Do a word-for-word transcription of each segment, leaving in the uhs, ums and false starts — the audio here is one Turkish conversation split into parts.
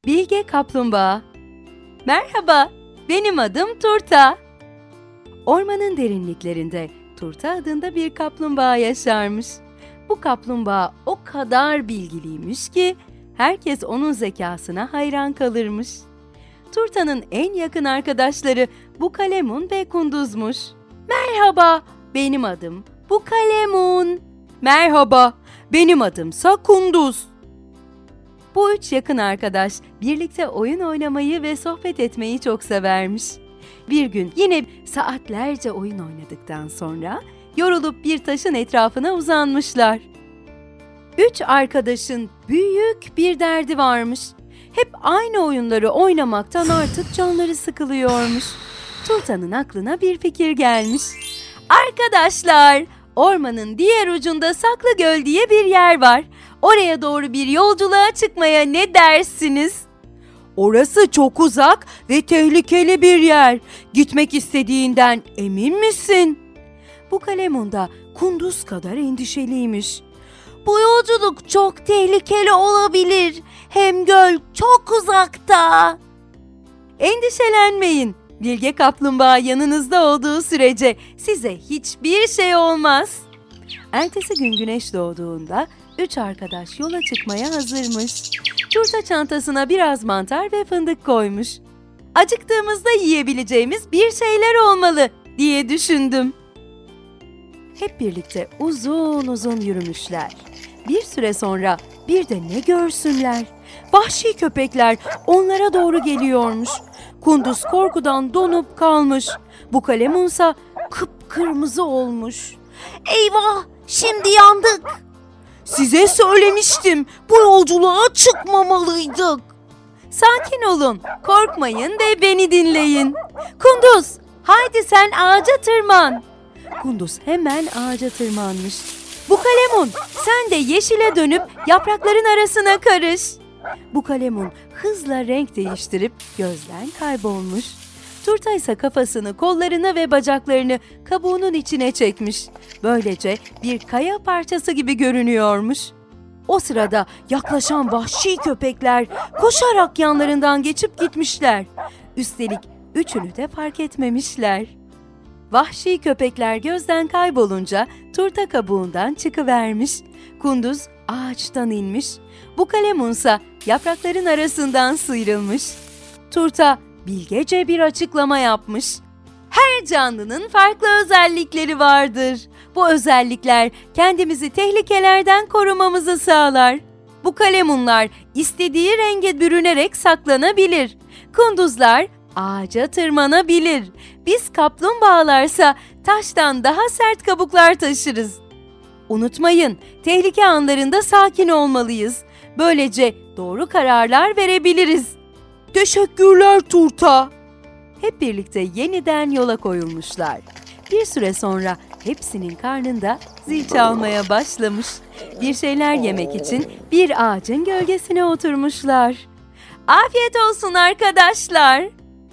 Bilge Kaplumbağa. Merhaba, benim adım Turta. Ormanın derinliklerinde Turta adında bir kaplumbağa yaşarmış. Bu kaplumbağa o kadar bilgiliymiş ki herkes onun zekasına hayran kalırmış. Turta'nın en yakın arkadaşları Bukalemun ve Kunduz'muş. Merhaba, benim adım Bukalemun. Merhaba, benim adımsa Kunduz. Bu üç yakın arkadaş birlikte oyun oynamayı ve sohbet etmeyi çok severmiş. Bir gün yine saatlerce oyun oynadıktan sonra yorulup bir taşın etrafına uzanmışlar. Üç arkadaşın büyük bir derdi varmış. Hep aynı oyunları oynamaktan artık canları sıkılıyormuş. Turta'nın aklına bir fikir gelmiş. Arkadaşlar, ormanın diğer ucunda Saklı Göl diye bir yer var. Oraya doğru bir yolculuğa çıkmaya ne dersiniz? Orası çok uzak ve tehlikeli bir yer. Gitmek istediğinden emin misin? Bukalemun da Kunduz kadar endişeliymiş. Bu yolculuk çok tehlikeli olabilir. Hem göl çok uzakta. Endişelenmeyin. Bilge Kaplumbağa yanınızda olduğu sürece size hiçbir şey olmaz. Ertesi gün güneş doğduğunda üç arkadaş yola çıkmaya hazırmış. Turta çantasına biraz mantar ve fındık koymuş. Acıktığımızda yiyebileceğimiz bir şeyler olmalı diye düşündüm. Hep birlikte uzun uzun yürümüşler. Bir süre sonra bir de ne görsünler? Vahşi köpekler onlara doğru geliyormuş. Kunduz korkudan donup kalmış. Bukalemunsa kıpkırmızı olmuş. Eyvah! Şimdi yandık! Size söylemiştim, bu yolculuğa çıkmamalıydık. Sakin olun, korkmayın ve beni dinleyin. Kunduz, haydi sen ağaca tırman. Kunduz hemen ağaca tırmanmış. Bukalemun, sen de yeşile dönüp yaprakların arasına karış. Bukalemun hızla renk değiştirip gözden kaybolmuş. Turta ise kafasını, kollarını ve bacaklarını kabuğunun içine çekmiş. Böylece bir kaya parçası gibi görünüyormuş. O sırada yaklaşan vahşi köpekler koşarak yanlarından geçip gitmişler. Üstelik üçünü de fark etmemişler. Vahşi köpekler gözden kaybolunca Turta kabuğundan çıkıvermiş. Kunduz ağaçtan inmiş. Bukalemunsa yaprakların arasından sıyrılmış. Turta bilgece bir açıklama yapmış. Her canlının farklı özellikleri vardır. Bu özellikler kendimizi tehlikelerden korumamızı sağlar. Bukalemunlar istediği renge bürünerek saklanabilir. Kunduzlar ağaca tırmanabilir. Biz kaplumbağalarsa taştan daha sert kabuklar taşırız. Unutmayın, tehlike anlarında sakin olmalıyız. Böylece doğru kararlar verebiliriz. Teşekkürler Turta. Hep birlikte yeniden yola koyulmuşlar. Bir süre sonra hepsinin karnında zil çalmaya başlamış. Bir şeyler yemek için bir ağacın gölgesine oturmuşlar. Afiyet olsun arkadaşlar.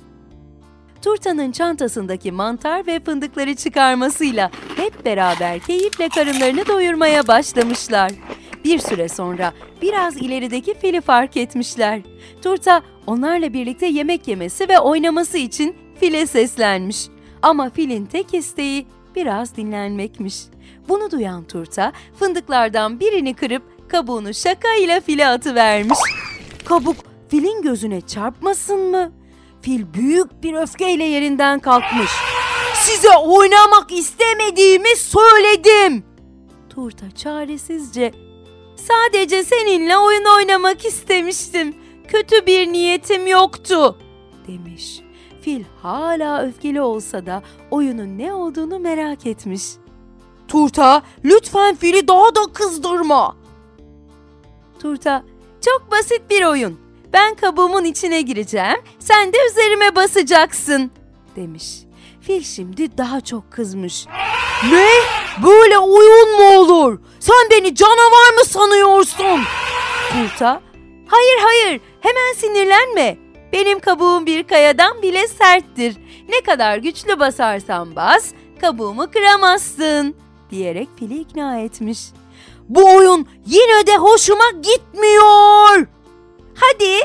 Turta'nın çantasındaki mantar ve fındıkları çıkarmasıyla hep beraber keyifle karınlarını doyurmaya başlamışlar. Bir süre sonra biraz ilerideki fili fark etmişler. Turta onlarla birlikte yemek yemesi ve oynaması için file seslenmiş. Ama filin tek isteği biraz dinlenmekmiş. Bunu duyan Turta fındıklardan birini kırıp kabuğunu şakayla file atıvermiş. Kabuk filin gözüne çarpmasın mı? Fil büyük bir öfkeyle yerinden kalkmış. Size oynamak istemediğimi söyledim. Turta çaresizce, sadece seninle oyun oynamak istemiştim. Kötü bir niyetim yoktu, demiş. Fil hala öfkeli olsa da oyunun ne olduğunu merak etmiş. Turta, lütfen fili daha da kızdırma. Turta, çok basit bir oyun. Ben kabuğumun içine gireceğim, sen de üzerime basacaksın, demiş. Fil şimdi daha çok kızmış. Ne? Böyle oyun mu olur? Sen beni canavar mı sanıyorsun? Turta, hayır hayır, hemen sinirlenme. Benim kabuğum bir kayadan bile serttir. Ne kadar güçlü basarsan bas, kabuğumu kıramazsın, diyerek fili ikna etmiş. Bu oyun yine de hoşuma gitmiyor. Hadi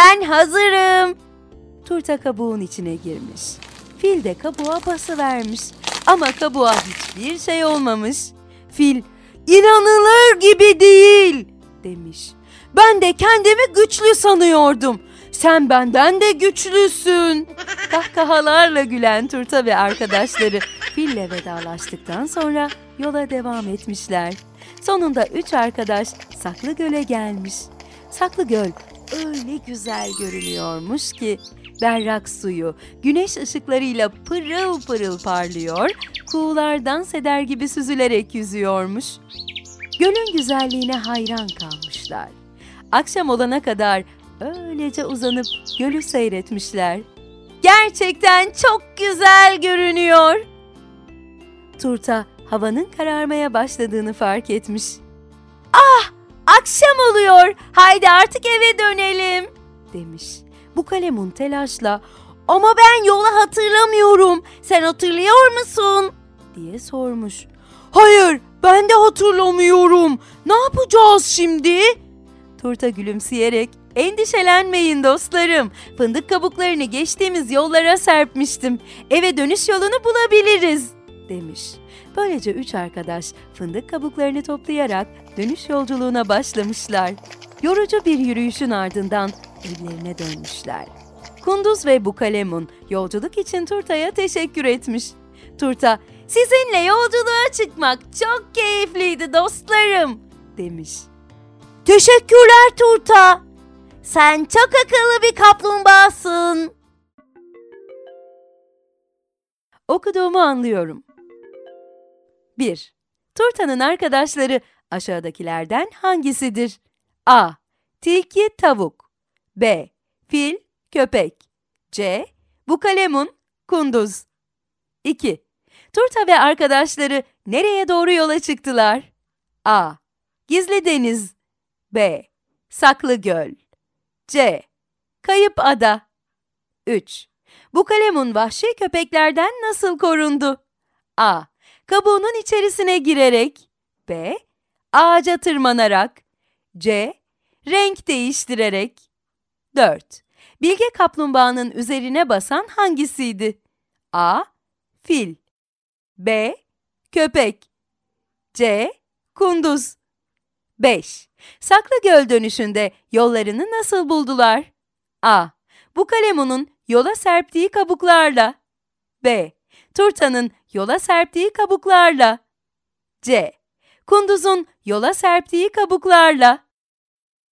Ben hazırım. Turta kabuğun içine girmiş. Fil de kabuğa basıvermiş. Ama kabuğa hiçbir şey olmamış. Fil, inanılır gibi değil demiş. Ben de kendimi güçlü sanıyordum. Sen benden de güçlüsün. Kahkahalarla gülen Turta ve arkadaşları fille vedalaştıktan sonra yola devam etmişler. Sonunda üç arkadaş Saklı Göl'e gelmiş. Saklı Göl öyle güzel görünüyormuş ki berrak suyu güneş ışıklarıyla pırıl pırıl parlıyor, kuğular dans eder gibi süzülerek yüzüyormuş. Gölün güzelliğine hayran kalmışlar. Akşam olana kadar öylece uzanıp gölü seyretmişler. Gerçekten çok güzel görünüyor. Turta havanın kararmaya başladığını fark etmiş. Ah, akşam oluyor. Haydi artık eve dönelim demiş. Bukalemun telaşla, ama ben yolu hatırlamıyorum. Sen hatırlıyor musun diye sormuş. Hayır, ben de hatırlamıyorum. Ne yapacağız şimdi? Turta gülümseyerek, endişelenmeyin dostlarım. Fındık kabuklarını geçtiğimiz yollara serpmiştim. Eve dönüş yolunu bulabiliriz demiş. Böylece üç arkadaş fındık kabuklarını toplayarak dönüş yolculuğuna başlamışlar. Yorucu bir yürüyüşün ardından evlerine dönmüşler. Kunduz ve Bukalemun yolculuk için Turta'ya teşekkür etmiş. Turta, sizinle yolculuğa çıkmak çok keyifliydi dostlarım demiş. Teşekkürler Turta. Sen çok akıllı bir kaplumbağasın. Okuduğumu anlıyorum. bir. Turta'nın arkadaşları aşağıdakilerden hangisidir? A. Tilki, tavuk. B. Fil, köpek. C. Bukalemun, kunduz. iki. Turta ve arkadaşları nereye doğru yola çıktılar? A. Gizli deniz. B. Saklı göl. C. Kayıp ada. üç. Bukalemun vahşi köpeklerden nasıl korundu? A. Kabuğunun içerisine girerek. B. Ağaca tırmanarak. C. Renk değiştirerek. dört. Bilge kaplumbağanın üzerine basan hangisiydi? A. Fil. B. Köpek. C. Kunduz. beş. Saklı Göl dönüşünde yollarını nasıl buldular? A. Bukalemun'un yola serptiği kabuklarla. B. Turta'nın yola serptiği kabuklarla. C. Kunduz'un yola serptiği kabuklarla.